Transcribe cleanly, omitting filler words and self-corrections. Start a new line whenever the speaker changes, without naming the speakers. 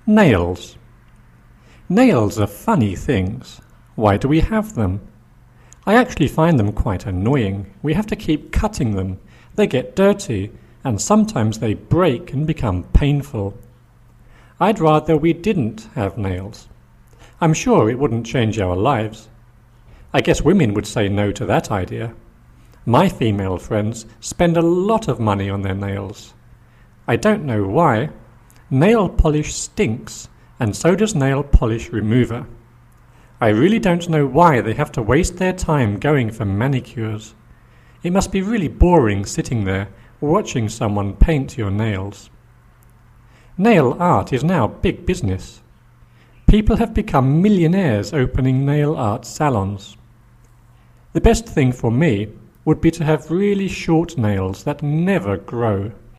Nails. Nails are funny things. Why do we have them? I actually find them quite annoying. We have to keep cutting them. They get dirty, and sometimes they break and become painful. I'd rather we didn't have nails. I'm sure it wouldn't change our lives. I guess women would say no to that idea. My female friends spend a lot of money on their nails. I don't know why. Nail polish stinks, and so does nail polish remover. I really don't know why they have to waste their time going for manicures. It must be really boring sitting there watching someone paint your nails. Nail art is now big business. People have become millionaires opening nail art salons. The best thing for me would be to have really short nails that never grow.